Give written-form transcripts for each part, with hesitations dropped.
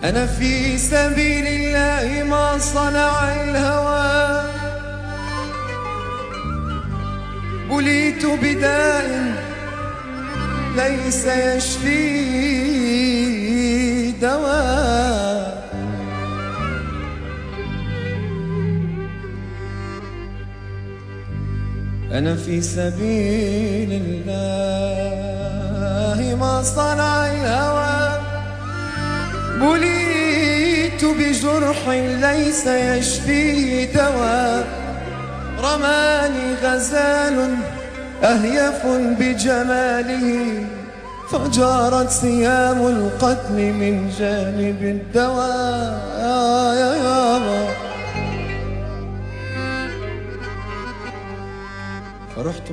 أنا في سبيل الله ما صنع الهوى، بليت بداء ليس يشفي دواء. أنا في سبيل الله ما صنع الهوى، بليت بجرح ليس يشفيه دواء. رماني غزال أهيف بجماله، فجارت سيام القتل من جانب الدواء. يا يابا فرحت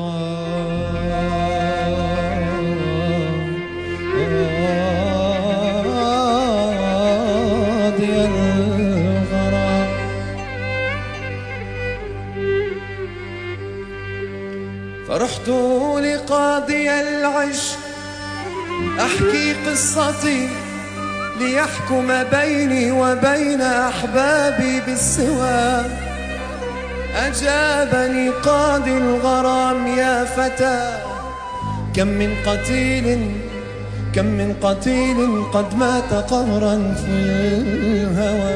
لقاضي الغرام، فرحت لقاضي العشق أحكي قصتي ليحكم بيني وبين أحبابي بالسوى. أجابني قاضي الغرام يا فتى، كم من قتيل قد مات قهرا في الهوى.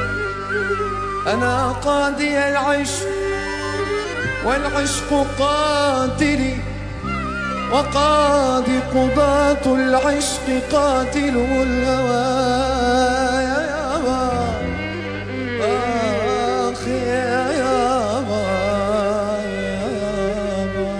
أنا قاضي العشق والعشق قاتلي، وقاضي قضاة العشق قاتلوا الهوى. يا يابا آخ يا يابا يا يابا.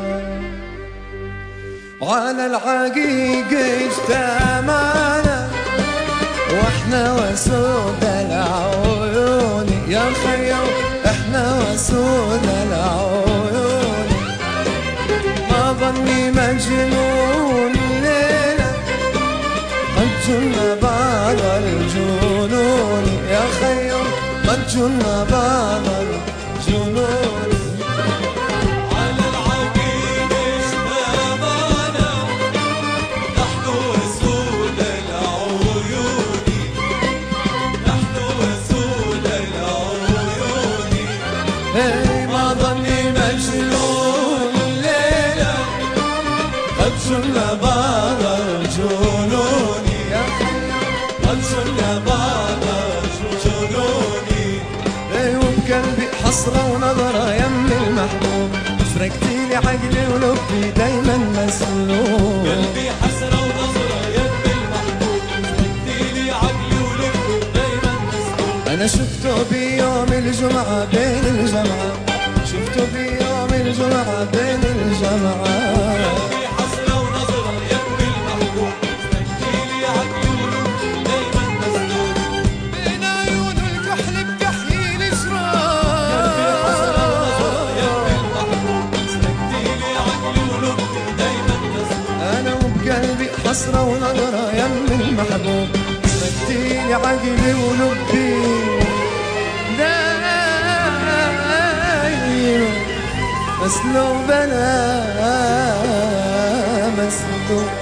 وعلى العقيق اجتمعنا واحنا وسود العيون، يا خيو احنا وسود العيون. ما ظني مجنون ليلة قد جن بعض الجنون، يا خيو قد جن بعض الجنون. على العقيق اجتمعنا نحن وسود العيون، نحن وسود العيون. ما ظني مجنون ليلة قد جن بعض الجنون، يا خيو قد جن بعض الجنون. وبقلبي حسرة ونظرة يم المحبوب، سرقتيلي عقلي ولبي دايما مسلوب. قلبي حسرة ونظرة يم المحبوب، سرقتيلي عقلي ولبي دايما مسلوب. أنا شفته بيوم الجمعة بين الجمعة، شفته بيوم الجمعة بين الجمعة. قلبي حسرة ونظرة يم المحبوب، سرقتيلي عقلي ولبي دايما مسلوب. بين عيون الكحل بكحيل شراب، قلبي حسرة ونظرة يم المحبوب، سرقتيلي عقلي ولبي دايما مسلوب. أنا وبقلبي حسرة ونظرة يم المحبوب، سرقتيلي عقلي ولبي دايما مسلوب. أنا مسلوب.